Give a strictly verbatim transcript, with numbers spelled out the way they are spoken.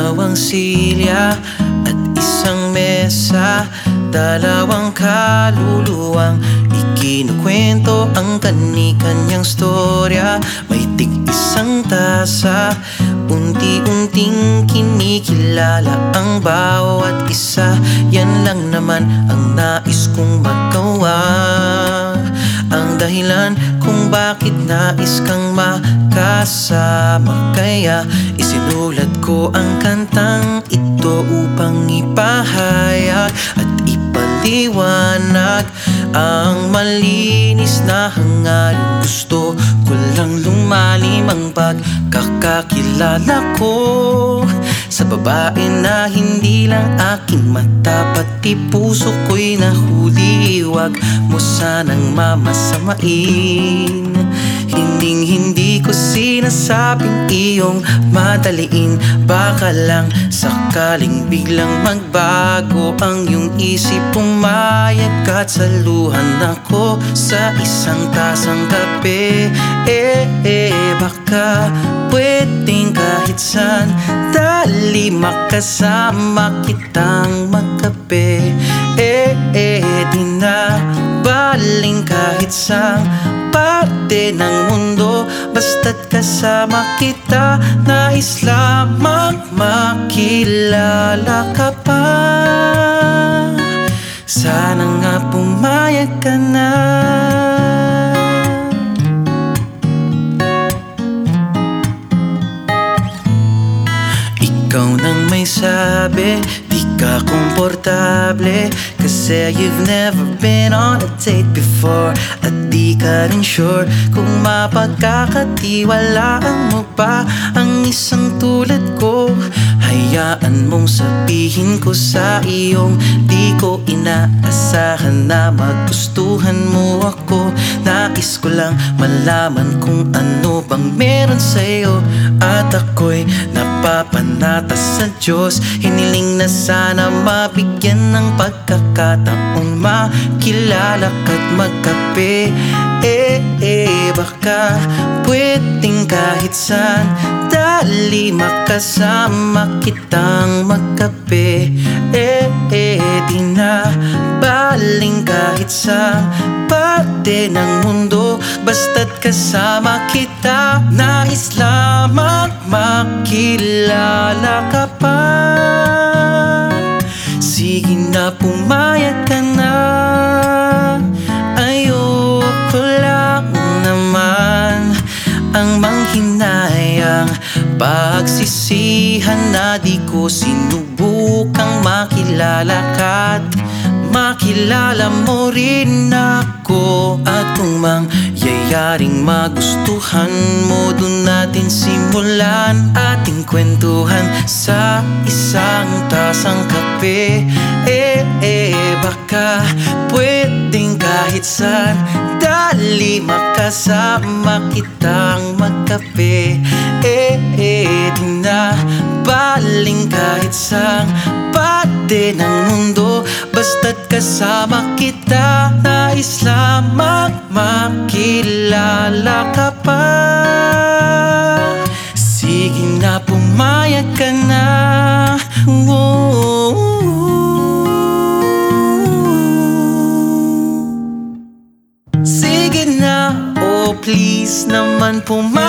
Dalawang silya at isang mesa, dalawang kaluluwang ikinukwento ang kani-kanyang storya. May tig isang tasa, unti-unting kinikilala ang bawat isa. Yan lang naman ang nais kong magawa, ang dahilan kung bakit nais kang makasama. Kaya isinulat ko ang kantang ito upang ipahayag at ipaliwanag ang malinis na hangarin. Gusto ko lang lumalim ang pagkakakilala ko sa babae na hindi lang aking mata, pati puso ko'y nahuli. Huwag mo sanang mamasamain. Hinding hindi ko sinasabing iyong madaliin. Baka lang sakaling biglang magbago ang iyong isip, pumayag at saluhan ako sa isang tasang kape. Eh, eh, baka pwedeng kahit saan, dali makasama kitang magkape. Eh, eh, di na baling kahit saan parte ng mundo, basta't kasama kita. Nais lamang makilala ka pa. Sana nga pumayag ka na. Ikaw nang may sabi, di ka komportable kasi you've never been on a date before. At di ka rin sure kung mapagkakatiwalaan mo pa ang isang tulad ko. Hayaan mong sabihin ko sa iyong di ko inaasahan na magustuhan mo ako. Nais ko lang malaman kung ano bang meron sa'yo, at ako'y napapanata sa Diyos. Hiniling na sana mabigyan ng pagkakataong makilala ka't magkape. Eh, eh, baka pwedeng kahit saan, dali makasama kitang magkape. Eh, eh, di na baling kahit saan parte ng mundo, basta't kasama kita. Nais lamang makilala ka pa. Sige na, pumayag ka na. Ayoko lang naman ang manghinayang pagsisihan na di ko sinubukang makilala ka't makilala mo rin ako. At kung mangyayaring magustuhan mo, dun natin simulan ating kwentuhan sa isang tasang kape. Eh, eh, baka pwedeng kahit saan, dali makasama kitang magkape. Eh, eh, di na baling kahit saan parte ng mundo, basta't kasama kita. Nais lamang makilala ka pa. Sige na, pumayag ka na. Whoa. Sige na, oh please naman pumayag